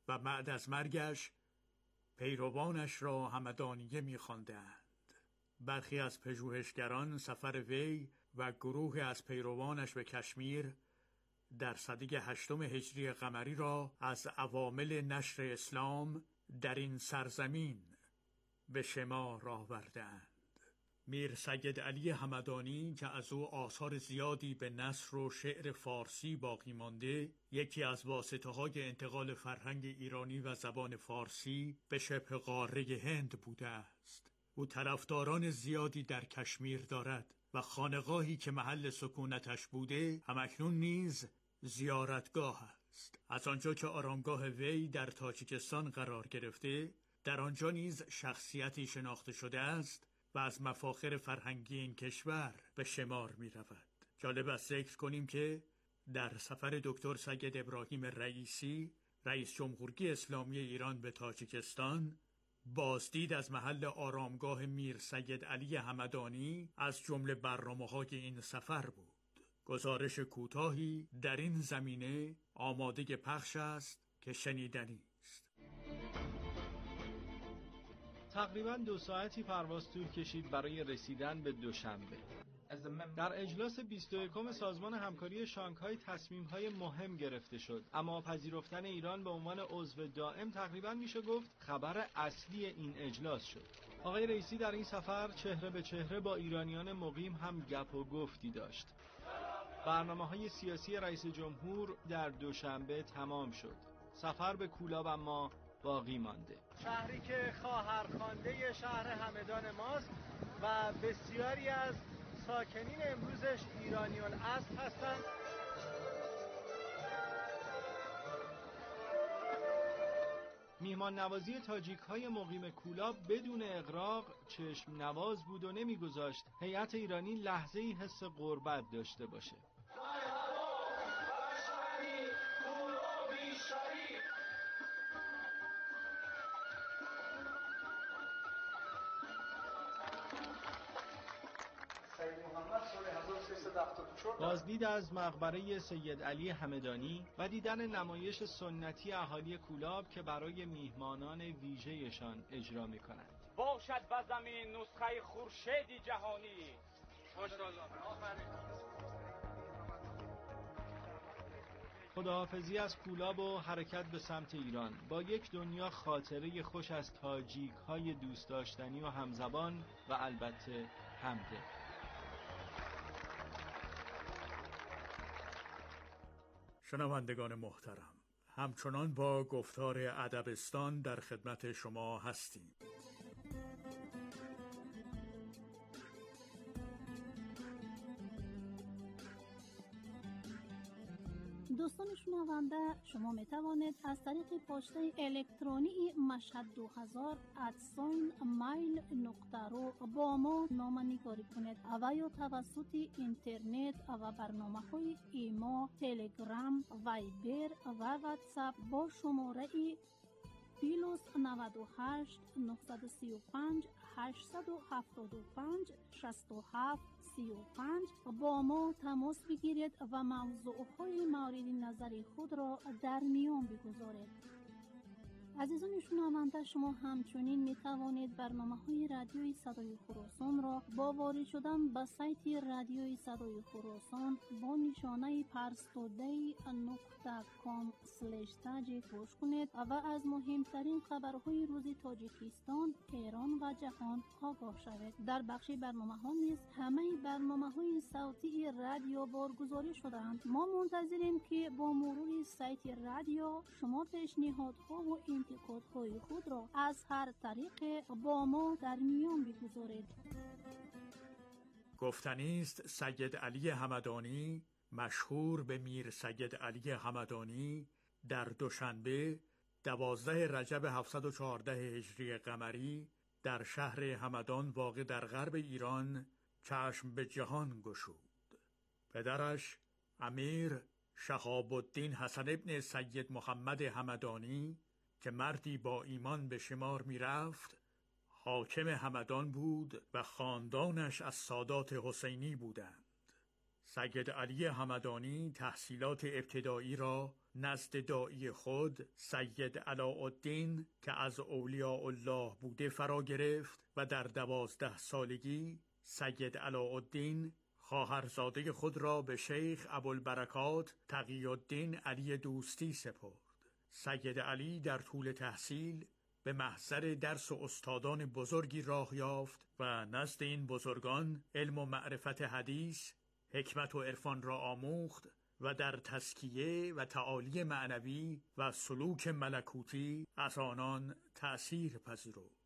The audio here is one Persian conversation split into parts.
و بعد از مرگش پیروانش را همدانیه می‌خواندند. برخی از پژوهشگران سفر وی و گروه از پیروانش به کشمیر در سده 8 هجری قمری را از عوامل نشر اسلام در این سرزمین به شمار آوردند. میر سید علی همدانی که از او آثار زیادی به نثر و شعر فارسی باقی مانده، یکی از واسطه‌های انتقال فرهنگ ایرانی و زبان فارسی به شبه قاره هند بوده است. او طرفداران زیادی در کشمیر دارد و خانقاهی که محل سکونتش بوده همکنون نیز زیارتگاه است. از آنجا که آرامگاه وی در تاجیکستان قرار گرفته، در آنجا نیز شخصیتی شناخته شده است و از مفاخر فرهنگی این کشور به شمار می رود. جالب است ذکر کنیم که در سفر دکتر سید ابراهیم رئیسی، رئیس جمهوری اسلامی ایران به تاجیکستان، بازدید از محل آرامگاه میر سید علی همدانی از جمله برنامه‌های این سفر بود. گزارش کوتاهی در این زمینه آماده پخش است که شنیدنی است. تقریباً 2 ساعتی پرواز طول کشید برای رسیدن به دوشنبه. در اجلاس 21 سازمان همکاری شانگهای تصمیم‌های مهم گرفته شد، اما پذیرفتن ایران به عنوان عضو دائم تقریباً میشه گفت خبر اصلی این اجلاس شد. آقای رئیسی در این سفر چهره به چهره با ایرانیان مقیم هم گپ و گفتی داشت. برنامه‌های سیاسی رئیس جمهور در دوشنبه تمام شد. سفر به کولاب اما باقی مانده. شهری که خواهرخوانده شهر همدان ماست و بسیاری از ساکنین امروزش ایرانی الاصل هستند. میهمان نوازی تاجیک های مقیم کولاب بدون اغراق چشم نواز بود و نمیگذاشت هیئت ایرانی لحظه‌ای حس غربت داشته باشه. بازدید از مقبره سید علی همدانی و دیدن نمایش سنتی اهالی کولاب که برای میهمانان ویژه‌شان اجرا می‌کنند. باشد به زمین نسخه خورشید جهانی. ماشاءالله. خداحافظی از کولاب و حرکت به سمت ایران با یک دنیا خاطره خوش از تاجیک‌های دوست داشتنی و همزبان و البته همدل. شنوندگان محترم، همچنان با گفتار ادبستان در خدمت شما هستیم. دوستان شنونده، شما می توانید از طریق پسته الکترونی mashhad2000@mail.ru با ما نامه‌نگاری کنید و یا توسط اینترنت و برنامه‌های ایما، تلگرام، وایبر و واتساپ با شماره +98 935 875 67 35 با ما تماس بگیرید و موضوعهای مورد نظر خود را در میان بگذارید. عزیزان شنونده، شما همچنین می توانید برنامه‌های رادیوی صدای خراسان را با وارد شدن به سایت رادیوی صدای خراسان با نشانه parstoday.com/تاجیک گوش کنید و از مهمترین خبرهای روز تاجیکستان، ایران و جهان آگاه شوید. در بخش برنامه‌ها نیز همه برنامه‌های صوتی رادیو بارگذاری شده‌اند. ما منتظریم که با مرور سایت رادیو شما پیشنهادها و انتقادهای خود را از هر طریق با ما در میان بگذارید. گفتنی است سید علی همدانی، مشهور به میر سید علی همدانی، در دوشنبه 12 رجب 714 هجری قمری در شهر همدان واقع در غرب ایران چشم به جهان گشود. پدرش امیر شهاب الدین حسن ابن سید محمد همدانی که مردی با ایمان به شمار می رفت، حاکم همدان بود و خاندانش از سادات حسینی بودند. سید علی همدانی تحصیلات ابتدایی را نزد داعی خود سید علاءالدین که از اولیاء الله بوده فرا گرفت و در 12 سالگی سید علاءالدین خواهرزاده خود را به شیخ ابوالبرکات تقی الدین علی دوستی سپرد. سید علی در طول تحصیل به محضر درس و استادان بزرگی راه یافت و نزد این بزرگان علم و معرفت حدیث، حکمت و عرفان را آموخت و در تزکیه و تعالی معنوی و سلوک ملکوتی از آنان تأثیر پذیرفت.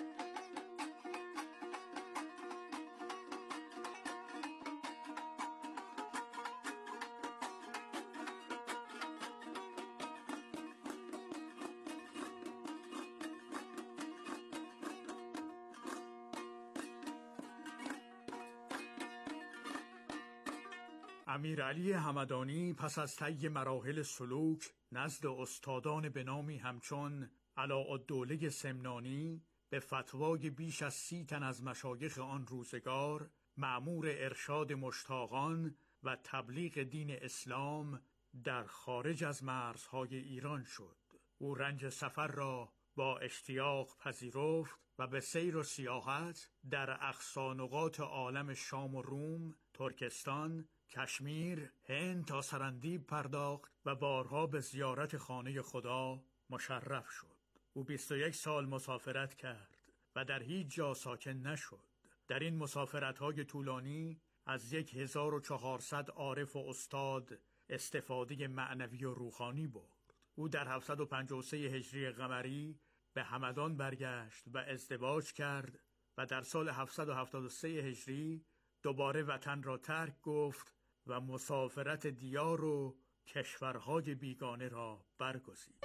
امیرعلی همدانی پس از طی مراحل سلوک نزد استادان به نامی همچون علاءالدوله سمنانی به فتوای بیش از 30 تن از مشایخ آن روزگار مأمور ارشاد مشتاقان و تبلیغ دین اسلام در خارج از مرزهای ایران شد. او رنج سفر را با اشتیاق پذیرفت و به سیر و سیاحت در اقصی نقاط عالم شام و روم، ترکستان، کشمیر، هند تا سرندیب پرداخت و بارها به زیارت خانه خدا مشرف شد. او 21 سال مسافرت کرد و در هیچ جا ساکن نشد. در این مسافرت‌های طولانی از 1400 عارف و استاد استفاده معنوی و روحانی برد. او در 753 هجری قمری به همدان برگشت و ازدواج کرد و در سال 773 هجری دوباره وطن را ترک گفت و مسافرت دیار و کشورهای بیگانه را برگزید.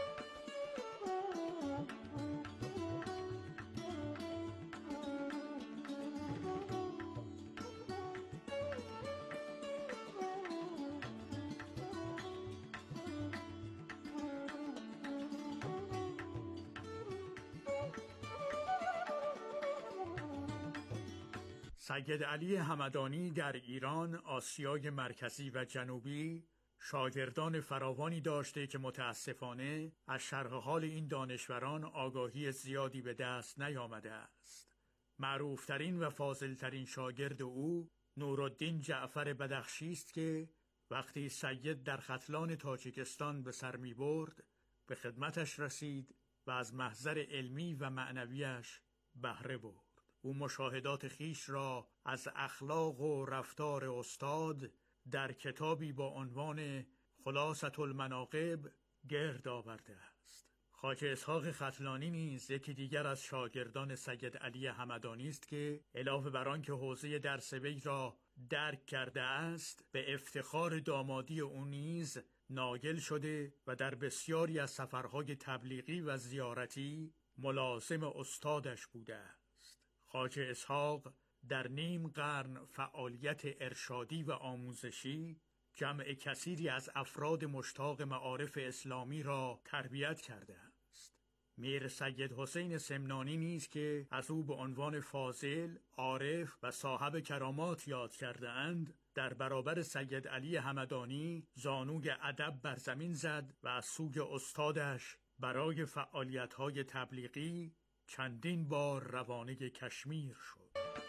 سید علی همدانی در ایران، آسیای مرکزی و جنوبی شاگردان فراوانی داشته که متاسفانه از شرح حال این دانشوران آگاهی زیادی به دست نیامده است. معروفترین و فاضلترین شاگرد او نورالدین جعفر بدخشی است که وقتی سید در ختلان تاجیکستان به سر می برد به خدمتش رسید و از محضر علمی و معنویش بهره برد. او مشاهدات خیش را از اخلاق و رفتار استاد در کتابی با عنوان خلاصة المناقب گرد آورده است. خواجه اسحاق ختلانی نیز یکی دیگر از شاگردان سید علی همدانی است که علاوه بر آنکه حوزه درس وی را درک کرده است، به افتخار دامادی او نیز نایل شده و در بسیاری از سفرهای تبلیغی و زیارتی ملازم استادش بوده است. خواجه اسحاق در نیم قرن فعالیت ارشادی و آموزشی جمع کثیری از افراد مشتاق معارف اسلامی را تربیت کرده است. میر سید حسین سمنانی نیز که از او به عنوان فاضل، عارف و صاحب کرامات یاد کرده اند، در برابر سید علی همدانی زانوی ادب بر زمین زد و از سوی استادش برای فعالیت‌های تبلیغی چندین بار روانه کشمیر شد.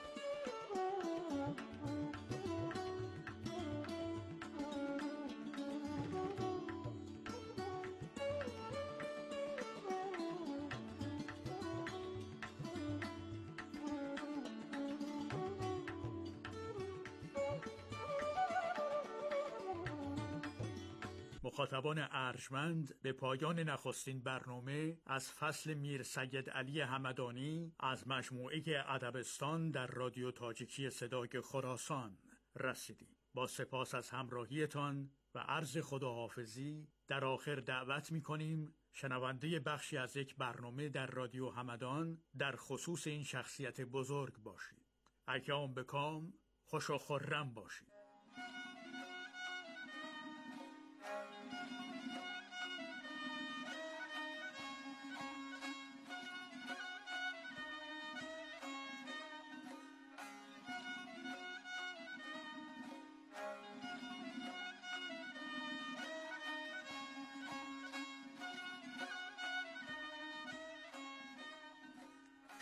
مخاطبان ارجمند، به پایان نخستین برنامه از فصل میر سید علی همدانی از مجموعه ادبستان در رادیو تاجیکی صدای خراسان رسیدیم. با سپاس از همراهیتان و عرض خداحافظی در آخر دعوت می‌کنیم شنونده بخشی از یک برنامه در رادیو همدان در خصوص این شخصیت بزرگ باشید. ایام بکام، خوش و خرم باشید.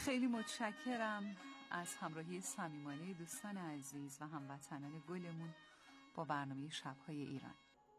خیلی متشکرم از همراهی صمیمانه دوستان عزیز و هموطنان گلمون با برنامه شب‌های ایران.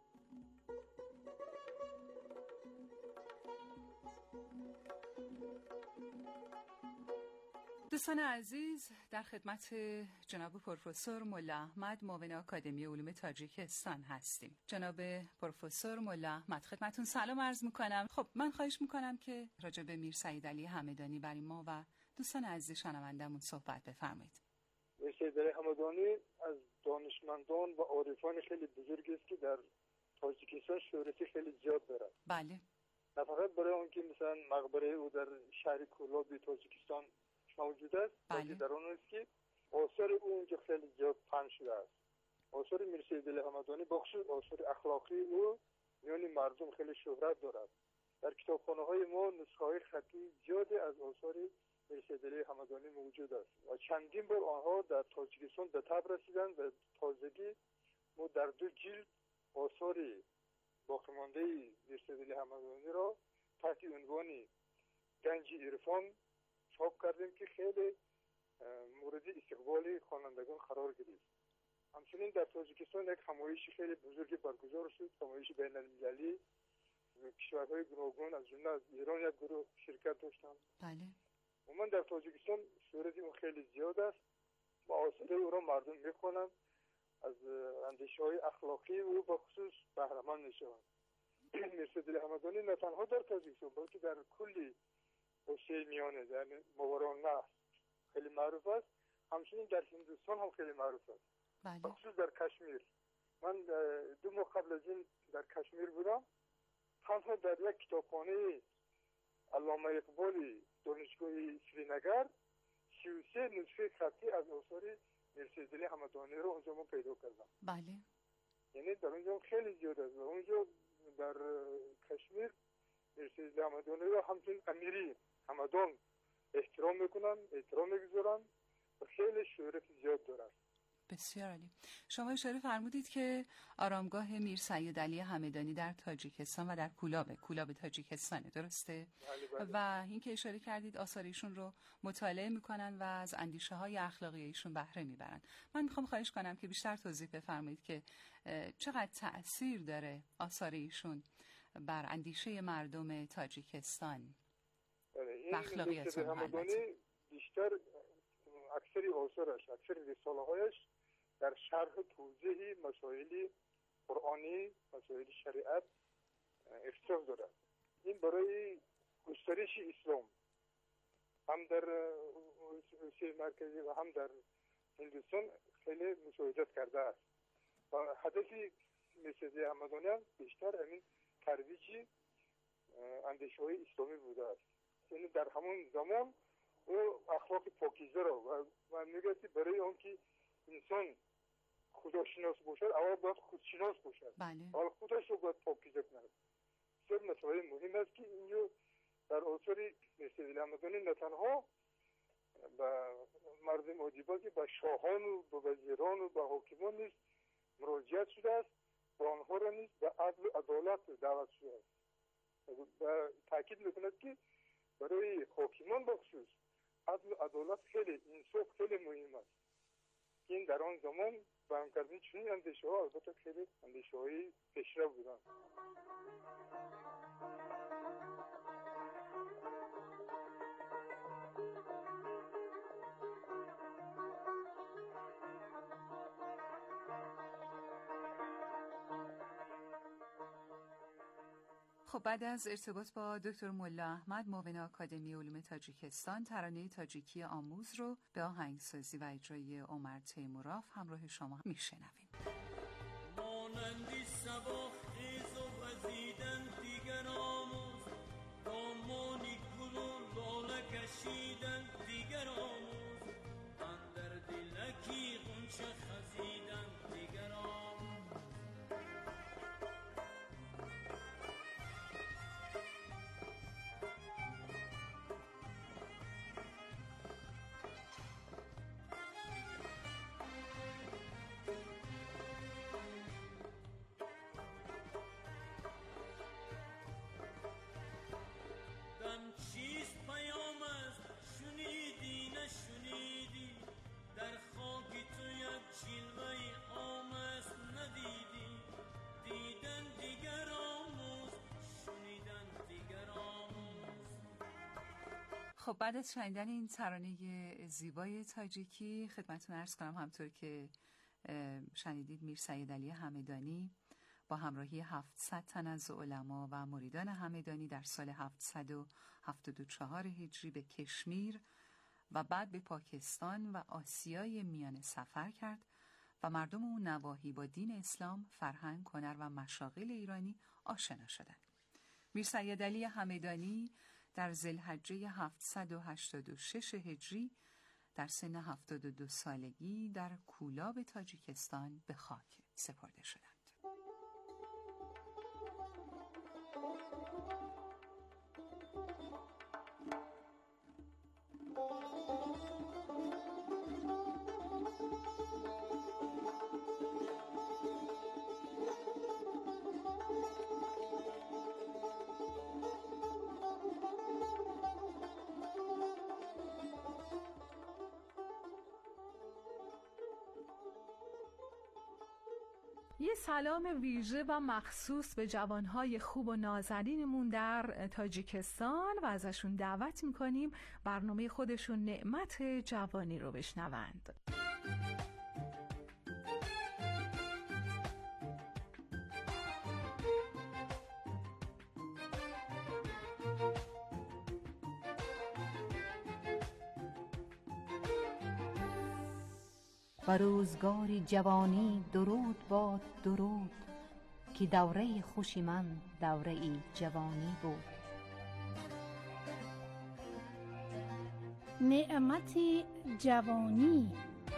دوستان عزیز، در خدمت جناب پروفسور ملا احمد معاون آکادمی علوم تاجیکستان هستیم. جناب پروفسور ملا احمد، خدمتون سلام عرض میکنم. خب من خواهش میکنم که راجع به میر سعید علی همدانی برای ما و دوستان عزیز شنوندمون صحبت بفرمایید. میر سعید علی همدانی از دانشمندان و عارفان خیلی بزرگی است که در تاجیکستان شهرت خیلی زیاد دارد. بله. نه فقط برای اون که مثلا مقبره او در شهر کولاب تاجیکستان موجود است، بلکه در اون است که آثار او اونجا خیلی زیاد پنهان شده است. آثار میر سعید علی همدانی بخصوص آثار اخلاقی او میان مردم خیلی شهرت دارد. در کتابخانه‌های ما نسخه‌های خطی زیادی از آثار میر سعید علی همدانی موجود است و چندین بار آنها در تاجیکستان به تب رسیدند و تازگی ما در 2 جلد آثار باقی‌مانده میر سعید علی همدانی را تحت عنوان گنج عرفان چاپ کردیم که خیلی مورد استقبال خوانندگان قرار گرفت. همچنین در تاجیکستان یک همایش خیلی بزرگی برگزار شد، همایش بین المللی. کشورهای گوناگون از جمله از ایران یک گروه شرکت داشتند. بله. عموما در تاجیکستان شهرت اون خیلی زیاد است و آثار او را مردم میخوانند، از اندیشه‌های اخلاقی او به خصوص بهره مند میشوند. میر سعید علی همدانی نه تنها در تاجیکستان بلکه در کلی حوزه میانه یعنی ماوراءالنهر خیلی معروف است، همچنین در هندوستان هم خیلی معروف است. بله. خصوص در کشمیر. من 2 ماه قبل از این در کشمیر بودم، تنها در یک کتابخانه علامه اقبال دانشگاه سرینگر 33 نسخه خطی از آثار میر سعید علی همدانی رو اونجا من پیدا کردم. بله. یعنی در اونجا خیلی زیاد است. اونجا در کشمیر میر سعید علی همدانی رو همچنین امیری همدان احترام میکنن، احترام میگذارن و خیلی شهرت زیاد دارن. بسیار عالی. شما اشاره فرمودید که آرامگاه میر سعید علی همدانی در تاجیکستان و در کولاب تاجیکستانه، درسته؟ بله. و این که اشاره کردید آثار ایشون رو مطالعه میکنن و از اندیشه های اخلاقی ایشون بهره میبرن. من میخوام خواهش کنم که بیشتر توضیح بفرمایید که چقدر تأثیر داره آثار ایشون بر اندیشه مردم تاجیکستان. این میر سعید همدانی بیشتر اکثر آثارش، اکثر رساله‌هایش در شرح توضیح مسائل قرآنی، مسائل شریعت اختصاص دارد. این برای گسترش اسلام هم در روسیه مرکزی و هم در هندوستان خیلی مساعدت کرده است و هدف میر سعید علی همدانی بیشتر همین ترویج اندیشه‌های اسلامی بوده است. یعنی در همون زمان او اخلاق پاکیزه را و میگه که برای اون که انسان خداشناس باشد اول باید خودشناس باشد. بله. اول خودش رو باید پاکیزه کند. بسیار مسئله مهم است که اینجا در آثار میر سعید علی همدانی نه تنها به مردم عادی که به شاهان و به وزیران و به حاکمان نیز مراجعت شده است و آنها را نیز به عدل و عدالت دعوت شده است. و تاکید میکند که برای حاکمان بخصوص عدل و عدالت خیلی انصاف خیلی مهم است. این در آن زمان بیان کردن چنین اندیشه ها البته خیلی اندیشه های پیشرو بودند. خب بعد از ارتباط با دکتر ملا احمد معاون آکادمی علوم تاجیکستان، ترانه تاجیکی آموز رو به آهنگسازی و اجرای عمر تیموراف همراه شما میشنویم. مانندی صبا خیز و وزیدن دیگر آموز، دامانی گل و لاله کشیدن دیگر آموز، اندر دلکی غنچه خزیدن دیگر آموز. خب بعد از شنیدن این ترانه زیبای تاجیکی خدمتتون عرض کنم همطور که شنیدید میر سید علی همدانی با همراهی 700 تن از علما و مریدان همدانی در سال 774 هجری به کشمیر و بعد به پاکستان و آسیای میانه سفر کرد و مردم اون نواحی با دین اسلام، فرهنگ، هنر و مشاغل ایرانی آشنا شدند. میر سید علی همدانی در ذوالحجه 786 هجری در سن 72 سالگی در کولاب تاجیکستان به خاک سپرده شدند. یه سلام ویژه و مخصوص به جوانهای خوب و نازنینمون در تاجیکستان و ازشون دعوت میکنیم برنامه خودشون نعمت جوانی رو بشنوند. و روزگاری جوانی درود باد درود، که دوره خوشی من دوره ای جوانی بود. نعمت جوانی.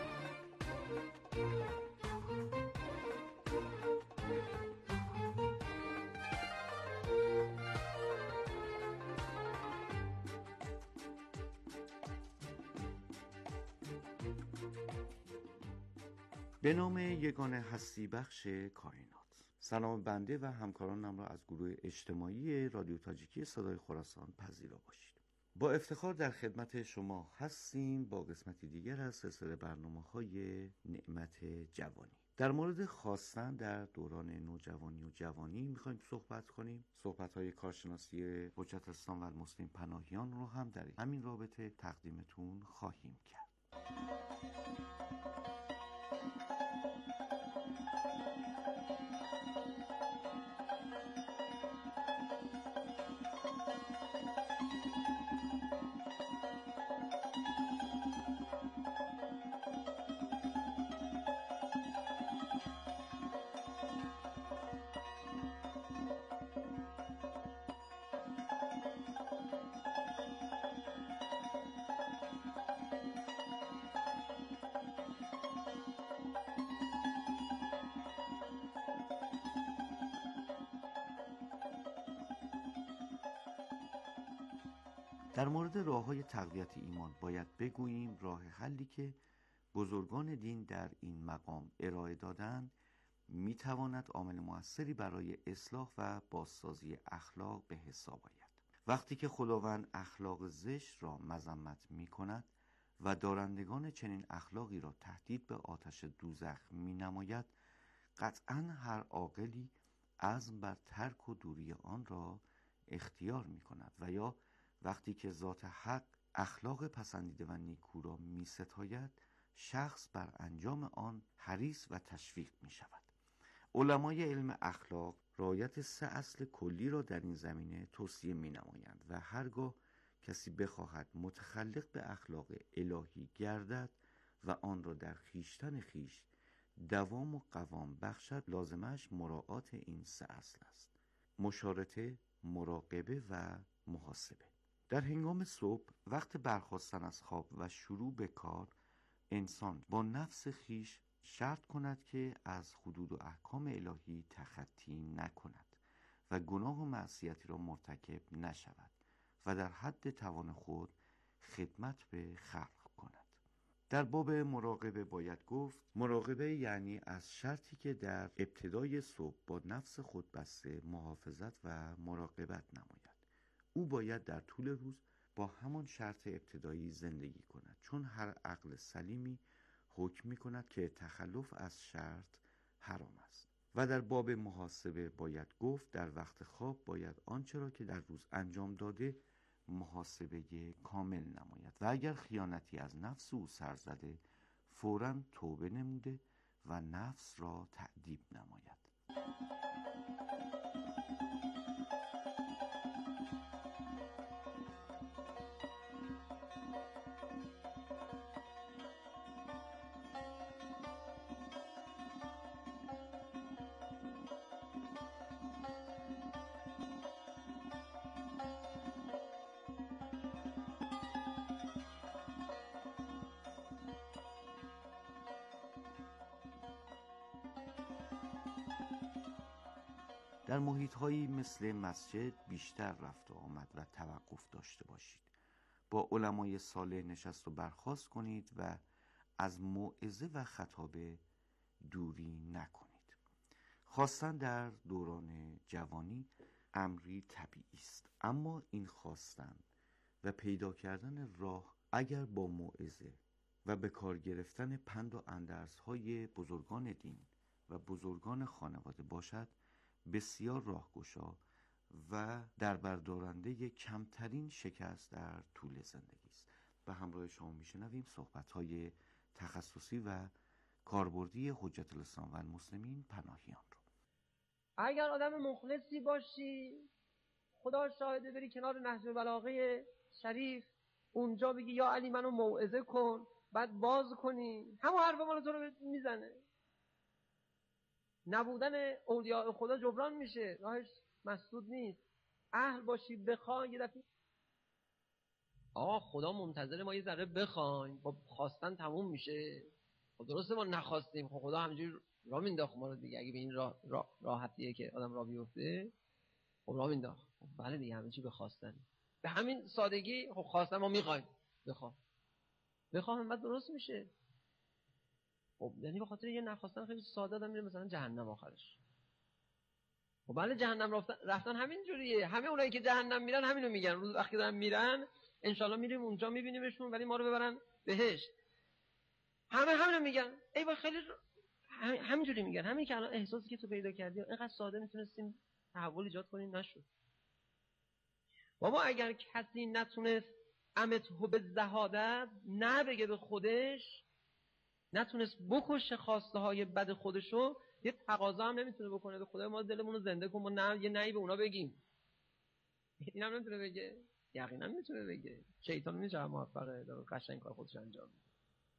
به نام یگانه هستی بخش کائنات. سلام بنده و همکارانم را از گروه اجتماعی رادیو تاجیکی صدای خراسان پذیرا باشید. با افتخار در خدمت شما هستیم با قسمتی دیگر از سلسله برنامه‌های نعمت جوانی. در مورد خواستن در دوران نوجوانی و جوانی می‌خوایم صحبت کنیم. صحبت‌های کارشناسی حجت اسلام و المسلمین پناهیان رو هم در همین رابطه تقدیمتون خواهیم کرد. در مورد راه‌های تقویت ایمان باید بگوییم راه حلی که بزرگان دین در این مقام ارائه دادند میتواند عامل مؤثری برای اصلاح و بازسازی اخلاق به حساب آید. وقتی که خداوند اخلاق زشت را مذمت می‌کند و دارندگان چنین اخلاقی را تهدید به آتش دوزخ می‌نماید، قطعاً هر عاقلی عزم بر ترک و دوری آن را اختیار می‌کند و یا وقتی که ذات حق اخلاق پسندیده و نیکو را می‌ستاید، شخص بر انجام آن حریص و تشویق می‌شود. علمای علم اخلاق رعایت 3 اصل کلی را در این زمینه توصیه می‌نمایند و هرگاه کسی بخواهد متخلق به اخلاق الهی گردد و آن را در خویشتن خویش دوام و قوام بخشد، لازمش مراعات این 3 اصل است: مشارطه، مراقبه و محاسبه. در هنگام صبح وقت برخاستن از خواب و شروع به کار، انسان با نفس خیش شرط کند که از حدود و احکام الهی تخطی نکند و گناه و معصیتی را مرتکب نشود و در حد توان خود خدمت به خلق کند. در باب مراقبه باید گفت مراقبه یعنی از شرطی که در ابتدای صبح با نفس خود بسته محافظت و مراقبت نماید. او باید در طول روز با همان شرط ابتدایی زندگی کند، چون هر عقل سلیمی حکم می کند که تخلف از شرط حرام است. و در باب محاسبه باید گفت در وقت خواب باید آنچه را که در روز انجام داده محاسبه کامل نماید و اگر خیانتی از نفس او سر زده فوراً توبه نموده و نفس را تأدیب نماید. در محیط‌هایی مثل مسجد بیشتر رفت و آمد و توقف داشته باشید. با علمای صالح نشست و برخاست کنید و از موعظه و خطابه دوری نکنید. خواستن در دوران جوانی امری طبیعی است، اما این خواستن و پیدا کردن راه اگر با موعظه و به کار گرفتن پند و اندرزهای بزرگان دین و بزرگان خانواده باشد بسیار راهگشا و در بردارنده کمترین شکست در طول زندگی است. به همراه شما میشنویم صحبت‌های تخصصی و کاربردی حجت الاسلام و المسلمین پناهیان رو. اگر آدم مخلصی باشی، خدا شاهده، بری کنار نهج البلاغه شریف اونجا بگی یا علی منو موعظه کن، بعد باز کنی، همون حرف مال تو رو میزنه. نبودن اولیاء خدا جبران میشه، راهش مسدود نیست. اهل باشی بخوای یه دفعه خدا منتظر ما یه ذره بخوایم، با خواستن تموم میشه. خب درسته ما نخواستیم، خب خدا همینجوری راه مینداخت ما رو دیگه. اگه به این راحتیه که آدم راه بیفته، خب راه مینداخت. خب بله دیگه، همه چی به خواستن، به همین سادگی. خب خواستن ما میخوایم، بخوام بعد درست میشه. خب یعنی به خاطر یه نخواستن خیلی ساده آدم میره مثلا جهنم آخرش. خب بله جهنم رفتن همین جوریه. همه اونایی که جهنم میرن همینو میگن. روز وقتی دارن میرن انشالله میریم اونجا میبینیمشون، ولی ما رو ببرن بهشت. همینو میگن. ای وای خیلی همینجوری میگن. همین که الان احساسی که تو پیدا کردی اینقدر ساده میتونستیم تحول ایجاد کنیم، نشد. بابا اگر کسی نتونست امته به زهادت، نه بگه به خودش، نتونست بکشه خواسته های بد خودشو، یه تقاضا هم نمیتونه بکنه به خدای ما دلمون رو زنده کن، ما نه یه نهی به اونا بگیم. این هم نمیتونه بگه، یقینا نمیتونه بگه. شیطان میشه موفقه داره قشنگ کار خودش انجام میده.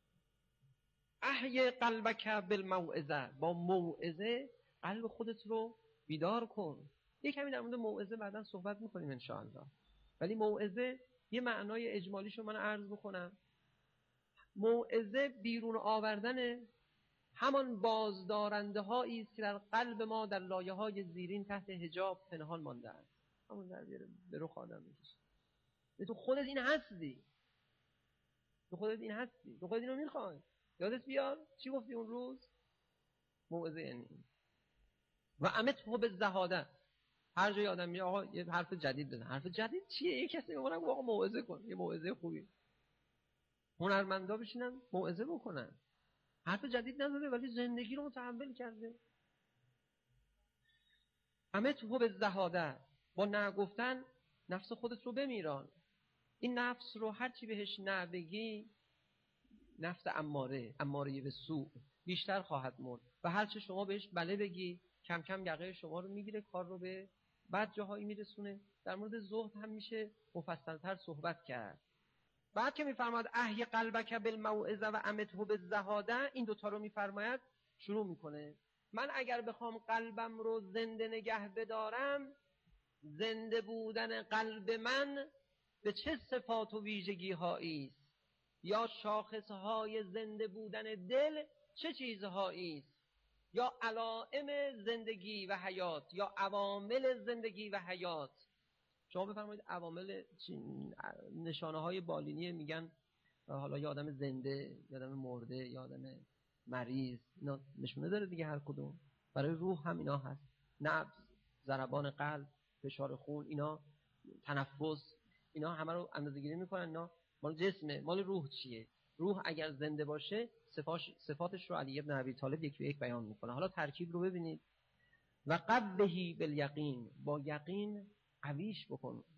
احی قلبک بالموعظه، با موعظه قلب خودت رو بیدار کن. یک کمی در مورد موعظه بعدا صحبت میکنیم ان شاء الله، ولی موعظه یه معنای اجمالیشو من عرض بکنم. موعظه بیرون آوردن همان بازدارنده هایی است که در قلب ما در لایه های زیرین تحت حجاب پنهان مانده است. همون در به رخ آدم میکشه. تو خودت این هستی، تو خودت اینو میخوای. یادت بیار چی گفتی اون روز؟ موعظه یعنی و امته به زهاده. هر جای آدم میگه آقا یه حرف جدید بزن. حرف جدید چیه؟ یه کسی میگه آقا موعظه کن، یه موعظه خوبی. هنرمندا بشینن موعظه بکنن. حرف جدید نزده ولی زندگی رو متحول کرده. امته به زهاده، با نگفتن نفس خودت رو بمیران. این نفس رو هر چی بهش نبگی، نفس اماره به سوء، بیشتر خواهد مرد و هر چی شما بهش بله بگی کم کم یقه شما رو میگیره، کار رو به بد جاهایی میرسونه. در مورد زهد هم میشه مفصل‌تر صحبت کرد. بعد که میفرماد احی قلبک بالموعظه و امته بالزهاده، این دوتا رو میفرماید، شروع میکنه من اگر بخوام قلبم رو زنده نگه بدارم، زنده بودن قلب من به چه صفات و ویژگی هایی است، یا شاخصهای زنده بودن دل چه چیزهایی است، یا علائم زندگی و حیات، یا عوامل زندگی و حیات. شما بفرمایید عوامل نشانه های بالینی میگن حالا یا آدم زنده، یا آدم مرده، یا آدم مریض، اینا نشونه داره دیگه هر کدوم. برای روح هم اینا هست، نبض، ضربان قلب، فشار خون، اینا تنفس، اینا همه رو اندازه‌گیری میکنن. اینا مال جسمه. مال روح چیه؟ روح اگر زنده باشه صفاتش رو علی ابن ابی طالب یک به یک بیان میکنه. حالا ترکیب رو ببینید. و قوهی بالیقین، با یقین قویش بکن.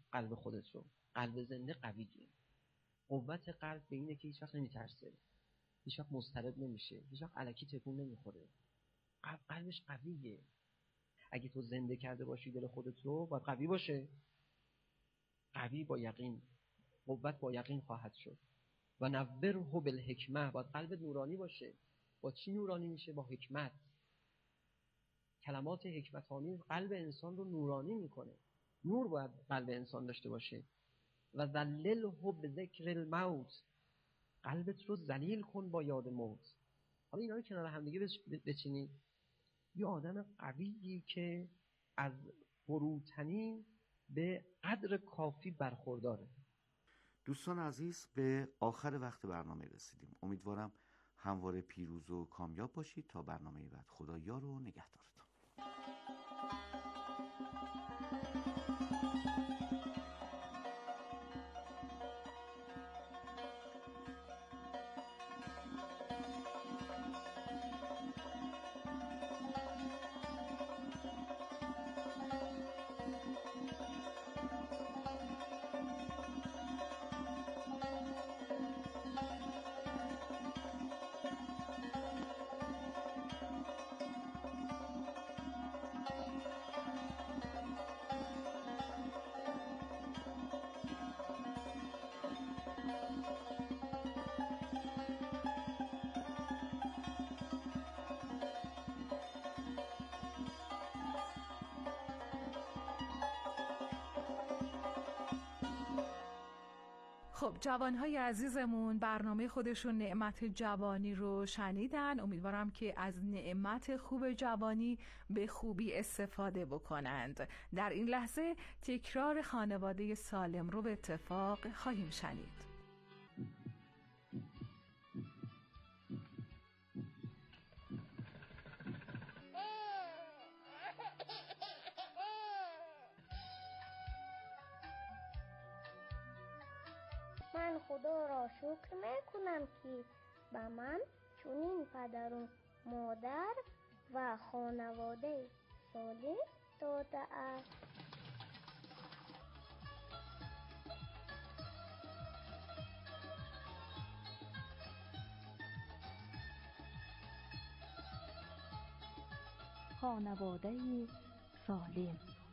قلب خودت رو. قلب زنده قویه. قوت قلب به اینه که هیچ وقت نمیترسه، هیچ وقت مضطرب نمیشه، هیچ وقت الکی تکون نمیخوره. قلبش قویه. اگه تو زنده کرده باشی دل خودت رو، باید قوی باشه. قوی با یقین، قوت با یقین خواهد شد. و نوره بالحکمه، باید قلب نورانی باشه. با چی نورانی میشه؟ با حکمت. کلمات حکمت‌آمیز قلب انسان رو نورانی میکنه. نور باید قلب انسان داشته باشه. و ذلله بذکر الموت، قلبت رو ذلیل کن با یاد موت. حالا اینا رو کنار هم دیگه بچینید. یه آدم قویی که از فروتنی به قدر کافی برخورداره. دوستان عزیز، به آخر وقت برنامه رسیدیم. امیدوارم همواره پیروز و کامیاب باشید. تا برنامه بعد، خدا یار و نگهدارتون. خب جوانهای عزیزمون برنامه خودشون نعمت جوانی رو شنیدن. امیدوارم که از نعمت خوب جوانی به خوبی استفاده بکنند. در این لحظه تکرار خانواده سالم رو به اتفاق خواهیم شنید. من خدا را شکر میکنم که به من چنین پدر و مادر و خانواده سالم داده است. خانواده سالم.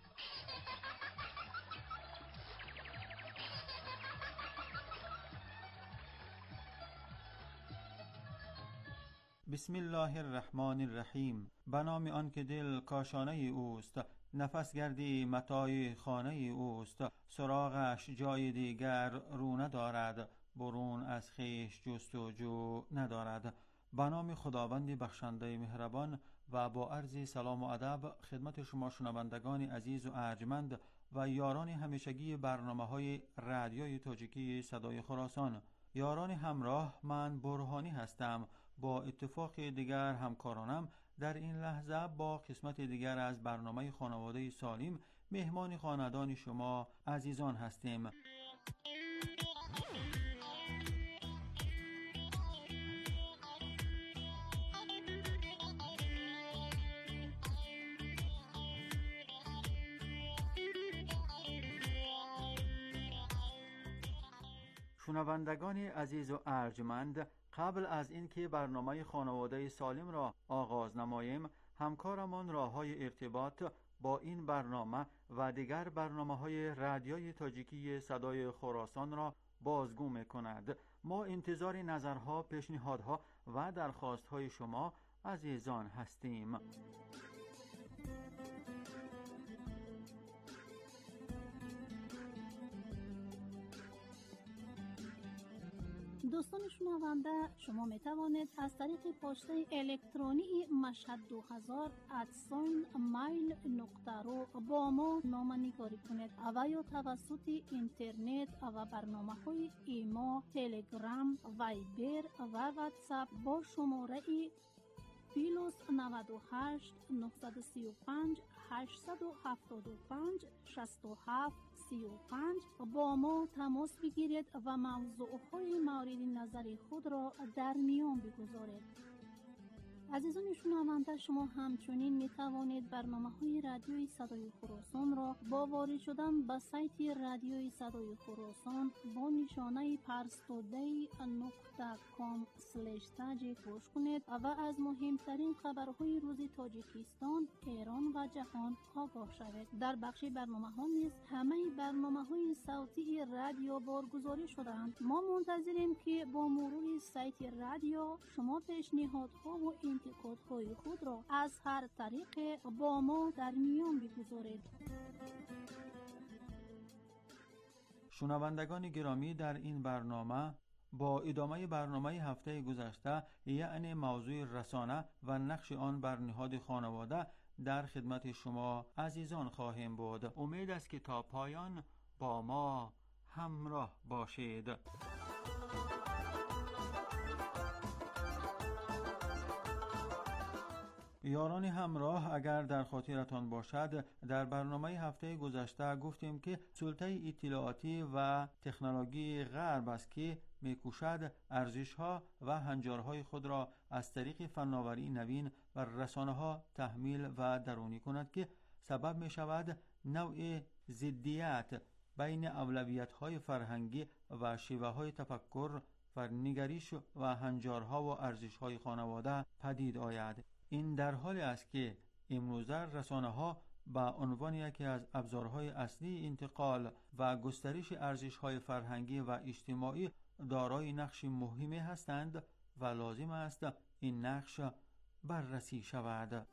بسم الله الرحمن الرحیم. به نام آن که دل کاشانه اوست، نفس گردی متاع خانه اوست. سراغش جای دیگر رو ندارد، برون از خویش جستجو ندارد. به نام خداوند بخشنده مهربان. و با عرض سلام و ادب خدمت شما شنوندگان عزیز و ارجمند و یاران همیشگی برنامه‌های رادیوی تاجیکی صدای خراسان. یاران همراه، من برهانی هستم. با اتفاق دیگر همکارانم در این لحظه با قسمت دیگر از برنامه خانواده سالم مهمان خاندان شما عزیزان هستیم. شنوندگان عزیز و ارجمند، قبل از اینکه برنامه خانواده سالم را آغاز نماییم، همکارمان راه‌های ارتباط با این برنامه و دیگر برنامه‌های رادیوی تاجیکی صدای خراسان را بازگو می‌کند. ما انتظار نظرها، پیشنهادها و درخواست‌های شما عزیزان هستیم. دوستان شنونده، شما می توانید از طریق پسته الکترونی mashhad2000@mail.ru با ما نامه‌نگاری کنید و یا توسط اینترنت و برنامه‌های ایما، تلگرام، وایبر و واتساپ با شماره +98 935 875 67 35 با ما تماس بگیرید و موضوعهای مورد نظر خود را در میان بگذارید. عزیزان شنونده، شما همچنین می توانید برنامه‌های رادیوی صدای خراسان را با وارد شدن به سایت رادیوی صدای خراسان با نشانه parstoday.com/tag گوش کنید و از مهمترین خبرهای روز تاجیکستان، ایران و جهان آگاه شوید. در بخش برنامه‌ها نیز همه برنامه‌های صوتی رادیو بارگذاری شده‌اند. ما منتظریم که با مرور سایت رادیو شما پیشنهادها و انتقادهای خود را از هر طریق با ما در میان بگذارید. شنوندگان گرامی، در این برنامه با ادامه برنامه هفته گذشته، یعنی موضوع رسانه و نقش آن بر نهاد خانواده، در خدمت شما عزیزان خواهیم بود. امید است که تا پایان با ما همراه باشید. یاران همراه، اگر در خاطرتان باشد، در برنامه هفته گذشته گفتیم که سلطه اطلاعاتی و تکنولوژی غرب است که می‌کوشد ارزش‌ها و هنجارهای خود را از طریق فناوری نوین و رسانه‌ها تحمیل و درونی کند که سبب می‌شود نوع ضدیت بین اولویت‌های فرهنگی و شیوه‌های تفکر و نگریش و هنجارها و ارزش‌های خانواده پدید آید. این در حالی است که امروزه رسانه‌ها به عنوان یکی از ابزارهای اصلی انتقال و گسترش ارزش‌های فرهنگی و اجتماعی دارای نقش مهمی هستند و لازم است این نقش بررسی شود.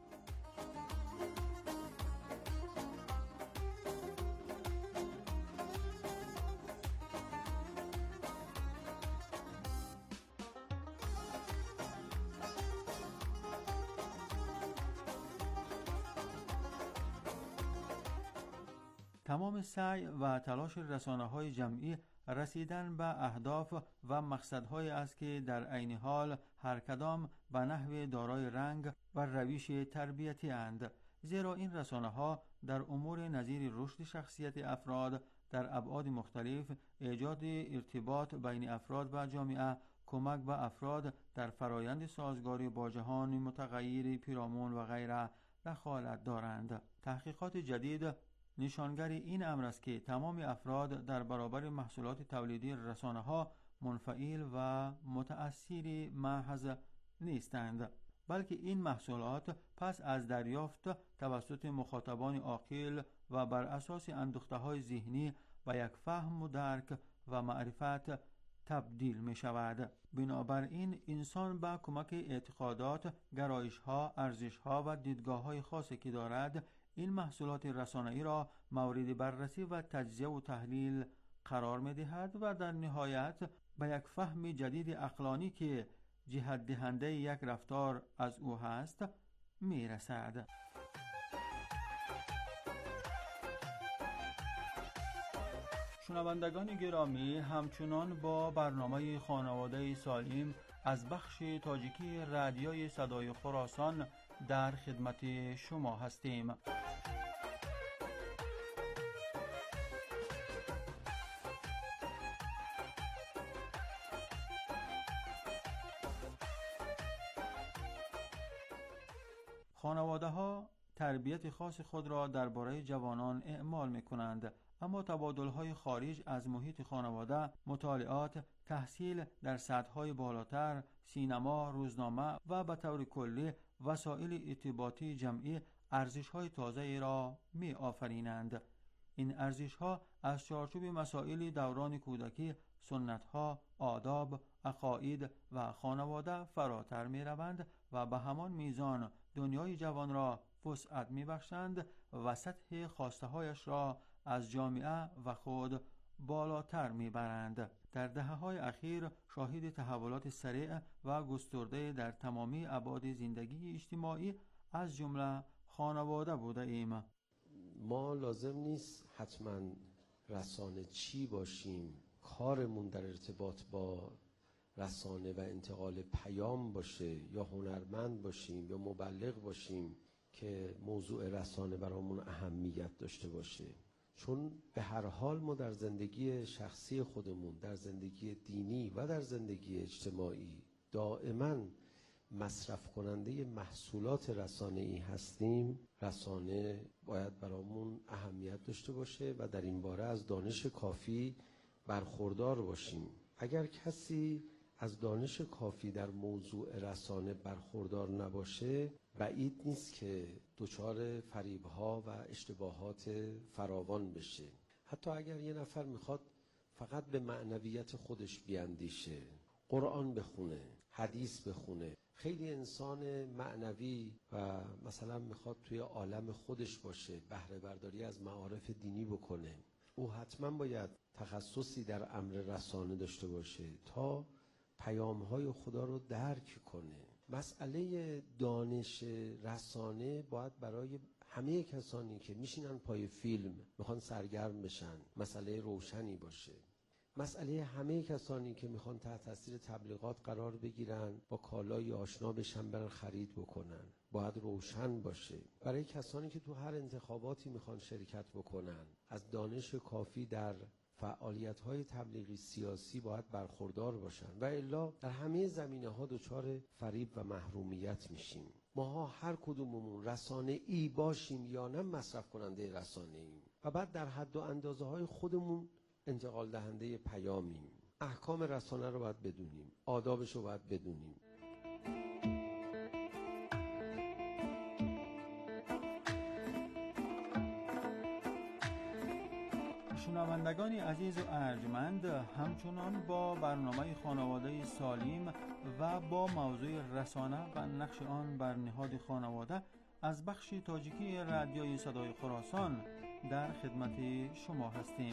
تمام سعی و تلاش رسانه‌های جمعی رسیدن به اهداف و مقصدهایی است که در عین حال هر کدام به نحو دارای رنگ و روش تربیتی اند، زیرا این رسانه‌ها در امور نظیر رشد شخصیت افراد در ابعاد مختلف، ایجاد ارتباط بین افراد و جامعه، کمک به افراد در فرایند سازگاری با جهان متغیر پیرامون و غیره دخالت دارند. تحقیقات جدید نشانگر این امر است که تمام افراد در برابر محصولات تولیدی رسانه‌ها منفعل و متأثر محض نیستند، بلکه این محصولات پس از دریافت توسط مخاطبان عاقل و بر اساس اندوخته‌های ذهنی و یک فهم و درک و معرفت تبدیل می شود. بنابراین انسان با کمک اعتقادات، گرایش‌ها، ارزش‌ها و دیدگاه‌های خاصی که دارد، این محصولات رسانه‌ای را مورد بررسی و تجزیه و تحلیل قرار می‌دهد و در نهایت به یک فهم جدید عقلانی که جهت دهنده یک رفتار از او هست می‌رسد. شنوندگان گرامی، همچنان با برنامه خانواده سالم از بخش تاجیکی رادیوی صدای خراسان در خدمت شما هستیم. خانواده‌ها تربیت خاص خود را درباره جوانان اعمال می‌کنند، اما تبادل‌های خارج از محیط خانواده، مطالعات، تحصیل در سطح‌های بالاتر، سینما، روزنامه و به طور کلی وسایل ارتباطی جمعی ارزش‌های تازه‌ای را می‌آفرینند. این ارزش‌ها از چارچوب مسائل دوران کودکی، سنت‌ها، آداب، عقاید و خانواده فراتر می‌روند و به همان میزان دنیای جوان را وسعت می‌بخشند و سطح خواسته‌هایش را از جامعه و خود بالاتر می‌برند. در دهه‌های اخیر شاهد تحولات سریع و گسترده در تمامی ابعاد زندگی اجتماعی از جمله خانواده بوده ایم. ما لازم نیست حتما رسانه چی باشیم، کارمون در ارتباط با رسانه و انتقال پیام باشه، یا هنرمند باشیم یا مبلغ باشیم که موضوع رسانه برامون اهمیت داشته باشه. چون به هر حال ما در زندگی شخصی خودمون، در زندگی دینی و در زندگی اجتماعی دائما مصرف کننده محصولات رسانه‌ای هستیم، رسانه باید برامون اهمیت داشته باشه و در این باره از دانش کافی برخوردار باشیم. اگر کسی از دانش کافی در موضوع رسانه برخوردار نباشه، بعید نیست که دچار فریب‌ها و اشتباهات فراوان بشه. حتی اگر یه نفر میخواد فقط به معنویت خودش بیاندیشه، قرآن بخونه، حدیث بخونه، خیلی انسان معنوی و مثلا میخواد توی عالم خودش باشه، بهره برداری از معارف دینی بکنه، او حتما باید تخصصی در امر رسانه داشته باشه تا پیام‌های خدا رو درک کنه. مسئله دانش رسانه باید برای همه کسانی که میشینن پای فیلم میخوان سرگرم بشن مسئله روشنی باشه. مسئله همه کسانی که میخوان تحت تاثیر تبلیغات قرار بگیرن، با کالای آشنا بشن برن خرید بکنن، باید روشن باشه. برای کسانی که تو هر انتخاباتی میخوان شرکت بکنن، از دانش کافی در فعالیت‌های تبلیغی سیاسی باید برخوردار باشن و الا در همه زمینه‌ها دچار فریب و محرومیت میشیم. ماها هر کدوممون رسانه‌ای باشیم یا نه مصرف کننده رسانه‌ایم و بعد در حد و اندازه‌های خودمون انتقال دهنده پیامیم. احکام رسانه رو باید بدونیم، آدابش رو باید بدونیم. شنوندگان عزیز و ارجمند، همچنان با برنامه خانواده سالم و با موضوع رسانه و نقش آن بر نهاد خانواده از بخش تاجیکی رادیوی صدای خراسان در خدمت شما هستیم.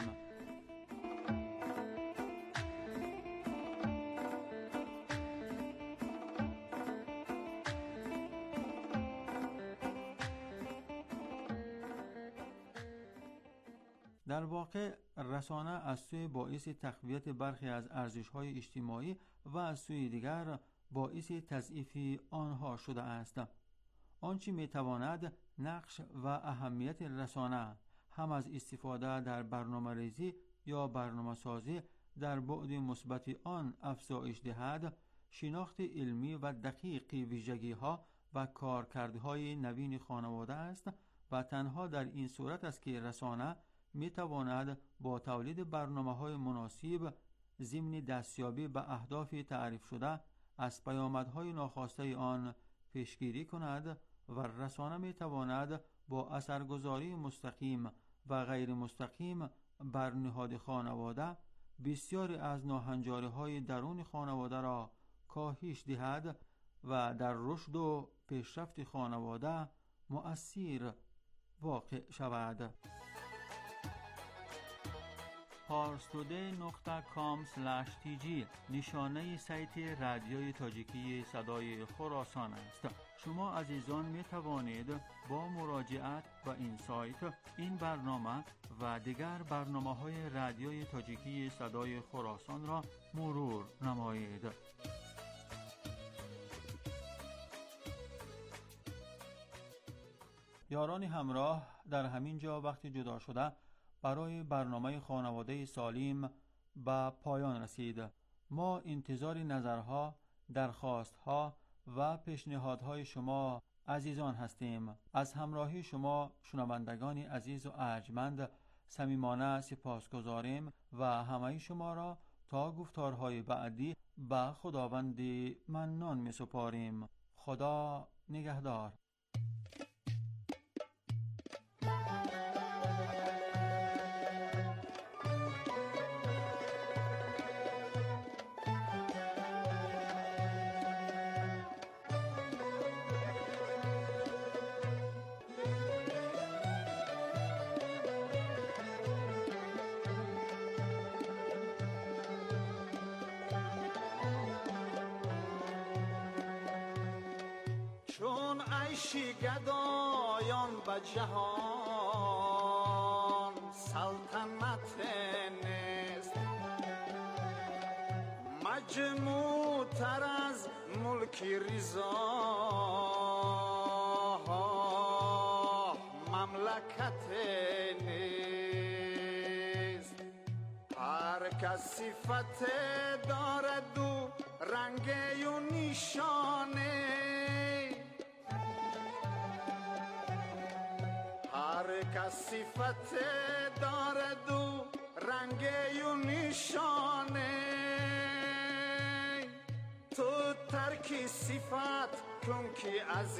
در واقع رسانه از سوی باعث تقویت برخی از ارزش‌های اجتماعی و از سوی دیگر باعث تضعیف آنها شده است. آنچه می‌تواند نقش و اهمیت رسانه هم از استفاده در برنامه‌ریزی یا برنامه‌سازی در بعد مثبت آن افزایش دهد، شناخت علمی و دقیق ویژگی‌ها و کارکردهای نوین خانواده است و تنها در این صورت است که رسانه می تواند با تولید برنامه‌های مناسب ضمن دستیابی به اهداف تعریف شده از پیامدهای ناخواسته آن پیشگیری کند و رسانه می تواند با اثرگذاری مستقیم و غیر مستقیم بر نهاد خانواده بسیاری از ناهنجاری‌های درون خانواده را کاهش دهد و در رشد و پیشرفت خانواده مؤثر واقع شود. parstoday.com/tg نشانه سایت رادیوی تاجیکی صدای خراسان است. شما عزیزان می توانید با مراجعت و این سایت این برنامه و دیگر برنامه‌های رادیوی تاجیکی صدای خراسان را مرور نمایید. یاران همراه، در همین جا وقتی جدا شده برای برنامه خانواده سالم به پایان رسید. ما انتظار نظرها، درخواستها و پیشنهادهای شما عزیزان هستیم. از همراهی شما شنوندگان عزیز و ارجمند صمیمانه سپاسگزاریم و همه شما را تا گفتارهای بعدی به خداوند منان می سپاریم. خدا نگهدار. چون عیشی گدایان به جهان سلطنت نیست، مجموع تر از ملک رضا مملکت نیست. هر کس صفت دارد و رنگ و نشانه، هر کس صفت دارد و رنگ و نشانه، تو ترک صفت کن که از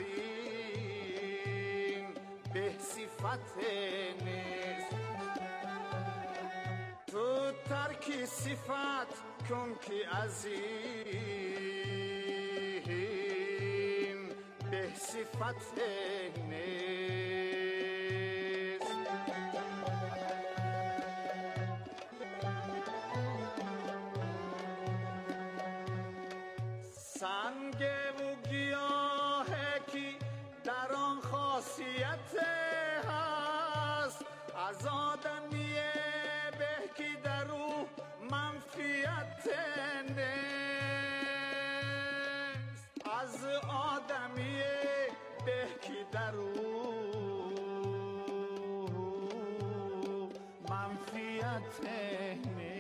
این به صفت نیست، تو ترک صفت کن که از این به صفت نیست. سنگ و گیاه کی در آن خاصیت هست، از آدمی به کی در او منفیت نیست، از آدمی به کی در او منفیت نیست.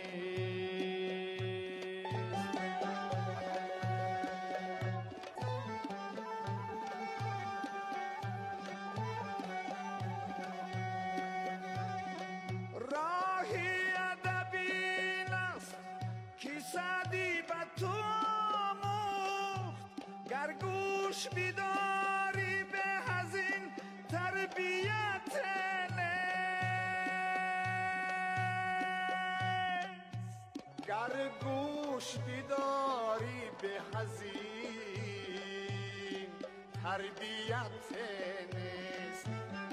بیداری به هزین تربیت نیست، گر گوش بیداری به هزین تربیت نیست،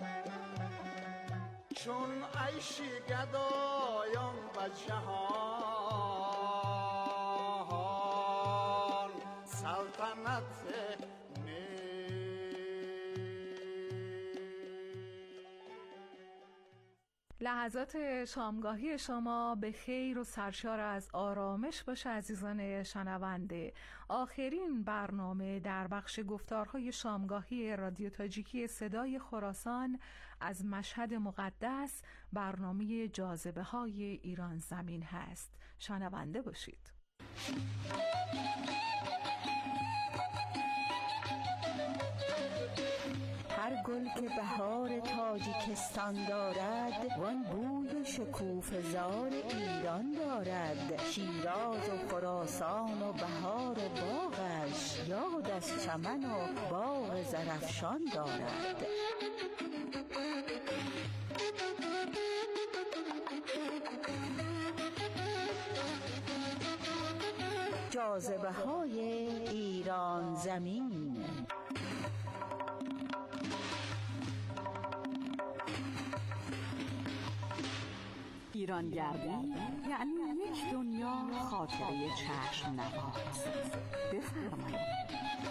چون عیشی گدایان و جهان سلطنت لحظات شامگاهی شما به خیر و سرشار از آرامش باشه عزیزان شنونده. آخرین برنامه در بخش گفتارهای شامگاهی رادیو تاجیکی صدای خراسان از مشهد مقدس، برنامه جاذبه های ایران زمین هست. شنونده باشید. هر گل که بهار تاجیکستان دارد، وان بوی شکوفه‌زار ایران دارد. شیراز و خراسان و بهار و باغش، یاد از چمن و باغ زرافشان دارد. جاذبه های ایران زمین. ایرانگردی یعنی یک دنیا خاطره چشم نواز. بفرمایید.